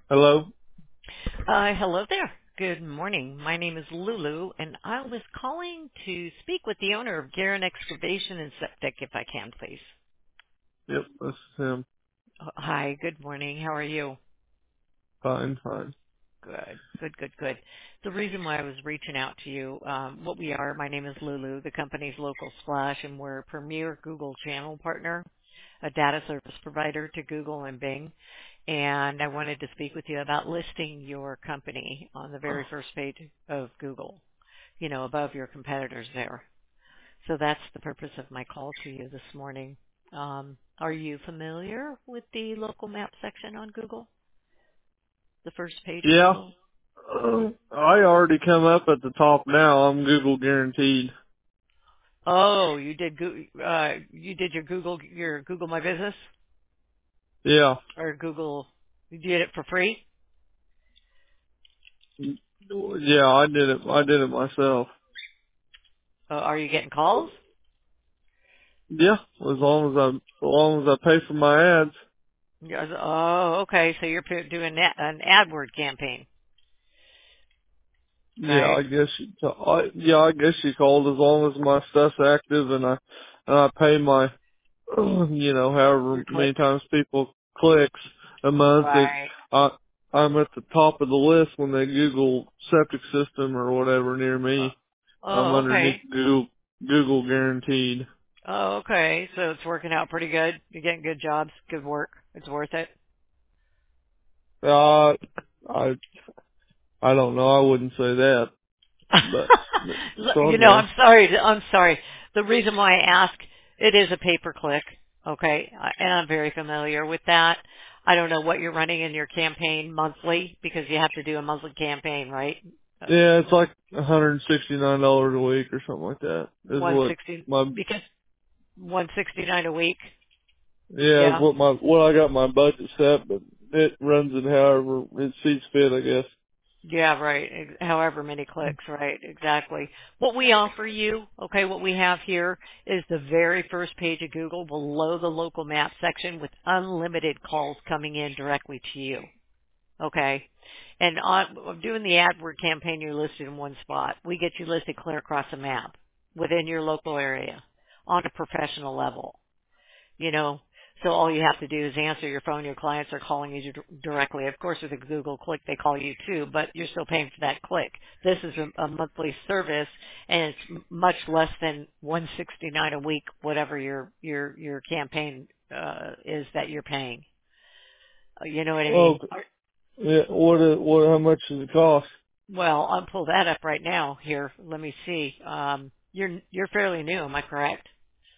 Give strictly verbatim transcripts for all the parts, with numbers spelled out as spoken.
Hello? Uh, hello there. Good morning. My name is Lulu, and I was calling to speak with the owner of Garen Excavation and Septic, if I can, please. Yep, this is him. Uh, Hi, good morning. How are you? Fine, fine. Good, good, good, good. The reason why I was reaching out to you, um, what we are, my name is Lulu. The company's Local Splash, and we're a premier Google channel partner, a data service provider to Google and Bing. And I wanted to speak with you about listing your company on the very first page of Google, you know, above your competitors there. So that's the purpose of my call to you this morning. Um, are you familiar with the local map section on Google, the first page of Yeah, Google? uh, I already come up at the top now. I'm Google guaranteed. Oh, you did Goo- uh, you did your Google your Google My Business Yeah. or Google you did it for free? Yeah, I did it. I did it myself. Uh, are you getting calls? Yeah, as long as I, as long as I pay for my ads. Yes. Oh, okay. So you're p- doing that, an AdWord campaign, Yeah, right? I guess you, I, yeah, I guess you called as long as my stuff's active and I, and I pay my, you know, however Your many clicks, times people clicks a month that right? I, I'm at the top of the list when they Google septic system or whatever near Uh, me. I'm oh, underneath okay. Google, Google guaranteed. Oh, okay. So it's working out pretty good. You're getting good jobs, good work. It's worth it. Uh, I, I don't know. I wouldn't say that, but You sort know, of. I'm sorry. I'm sorry. The reason why I ask, it is a pay per click. Okay, I- and I'm very familiar with that. I don't know what you're running in your campaign monthly because you have to do a monthly campaign, right? Uh, Yeah, it's like one hundred sixty-nine dollars a week or something like that. Is what one sixty my because one sixty-nine a week. yeah, is Yeah. what my what I got my budget set, but it runs it however it sees fit, I guess. Yeah, right. Ex- However many clicks, right? Exactly. What we offer you, okay, what we have here is the very first page of Google below the local map section with unlimited calls coming in directly to you. Okay. And on doing the AdWord campaign, you're listed in one spot. We get you listed clear across the map within your local area on a professional level. You know, so all you have to do is answer your phone. Your clients are calling you dir- directly. Of course, with a Google click, they call you too, but you're still paying for that click. This is a, a monthly service, and it's m- much less than one sixty-nine a week, whatever your your your campaign uh, is that you're paying. Uh, You know what I Oh, mean? Are- yeah. What? uh, What? How much does it cost? Well, I'll pull that up right now. Here, let me see. Um, you're you're fairly new, am I correct?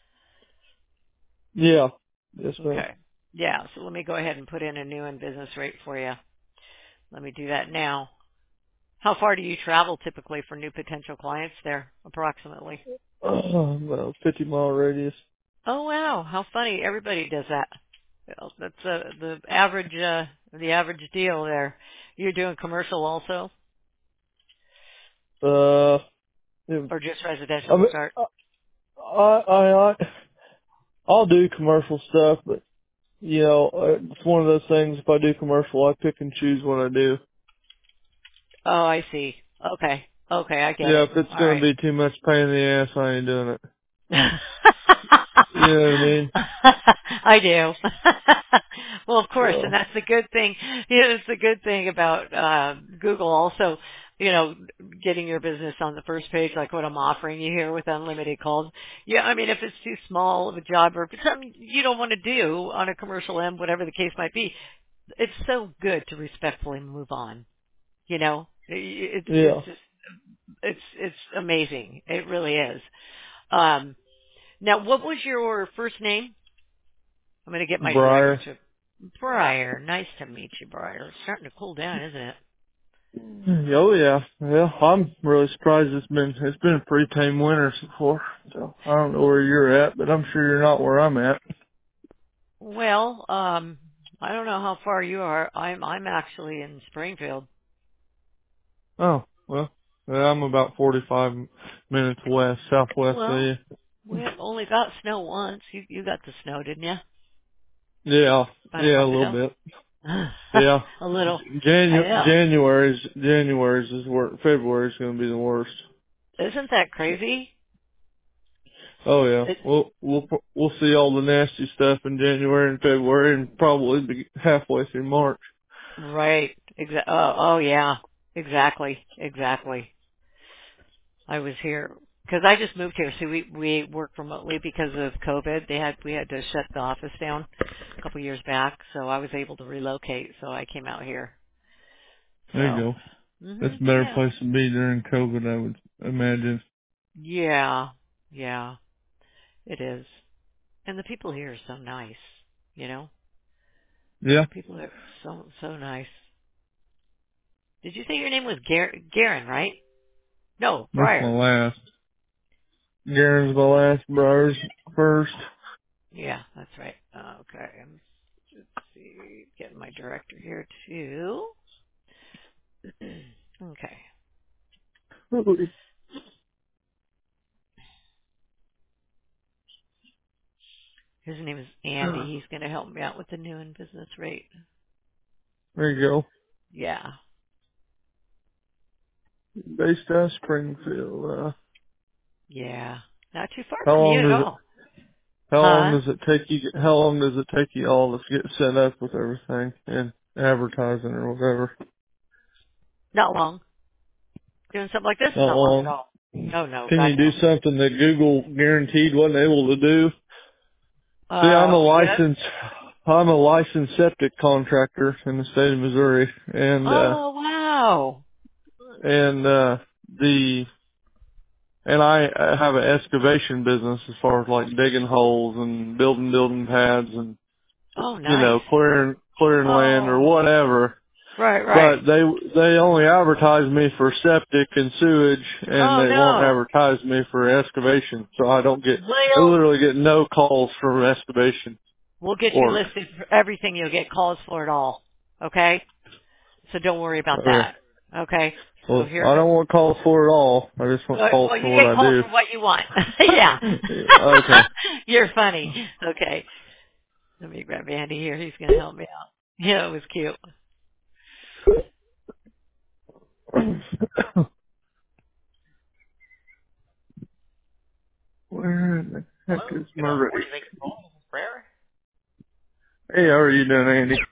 Yeah. Yes, ma'am. Okay. Yeah. So let me go ahead and put in a new and business rate for you. Let me do that now. How far do you travel typically for new potential clients there, approximately? Uh, well, fifty mile radius. Oh wow, how funny! Everybody does that. Well, that's uh, the average, uh, the average deal there. You're doing commercial also, Uh, yeah, or just I residential to mean, start? I, I, I, I'll do commercial stuff, but you know, uh, it's one of those things. If I do commercial, I pick and choose what I do. Oh, I see. Okay, okay, I get Yeah, it. if it's All gonna right. be too much pain in the ass, I ain't doing it. You know what I mean? I do. Well, of course, and So, that's the good thing. You know, it's the good thing about uh, Google also, you know, getting your business on the first page, like what I'm offering you here with unlimited calls. Yeah, I mean, if it's too small of a job or if it's something you don't want to do on a commercial end, whatever the case might be, it's so good to respectfully move on. You know, it's it's yeah, just it's it's amazing. It really is. Um, now, what was your first name? I'm going to get my director Briar. to. Briar, nice to meet you, Briar. It's starting to cool down, isn't it? Oh yeah, yeah. I'm really surprised it's been it's been a pretty tame winter so far. So I don't know where you're at, but I'm sure you're not where I'm at. Well, um, I don't know how far you are. I'm I'm actually in Springfield. Oh well, yeah, I'm about forty-five minutes west, southwest of Well, you. we only got snow once. You you got the snow, didn't you? Yeah, About a yeah, a month little ago. bit. Yeah. A little. I Janu- know. January's January's is wor February's going to be the worst. Isn't that crazy? Oh yeah. It, We'll we'll we'll see all the nasty stuff in January and February, and probably be halfway through March. right. Exa- oh, oh yeah. Exactly. Exactly. I was here because I just moved here. So we we work remotely because of COVID. They had we had to shut the office down a couple years back, so I was able to relocate. So I came out here. There you So, go. That's mhm, a better yeah, place to be during COVID, I would imagine. yeah, yeah. It is, and the people here are so nice. You know, Yeah, people are so so nice. Did you say your name was Gar- Garen, right? No, that's my Briar. last. Garen's my last, Briar's first. Yeah, that's right. Okay, I'm let's see, getting my director here too. Okay. There His name is Andy. He's going to help me out with the new and business rate. you go. Yeah. Based out of Springfield. Uh, Yeah. Not too far how from you long at does it? all. How long Huh? does it take you? How long does it take you all to get set up with everything and advertising or whatever? Not long. Doing something like this is Not not long at long. all. No, no, Can God you do no. something that Google guaranteed wasn't able to do? See, I'm a Uh, yes. licensed, I'm a licensed septic contractor in the state of Missouri, and uh, Oh, wow. and uh, the and I I have an excavation business as far as like digging holes and building building pads and Oh, you nice. know clearing clearing land or Oh, whatever. right, right. But they they only advertise me for septic and sewage, and Oh, they won't no. advertise me for excavation. So I don't get, I We'll, literally get no calls from excavation we'll get you work. listed for everything. You'll get calls for it all. Okay? So don't worry about Okay. that. Okay? So Well, here, I don't want calls for it all. I just want Uh, calls well, you for what get I calls do. for what you want. Yeah. Okay. You're funny. Okay. Let me grab Andy here. He's going to help me out. Yeah, it was cute. Where in the heck Hello. is Good. Uh, Murray? morning. Thank you for calling. This is Prayer. Hey, how are you doing, Andy?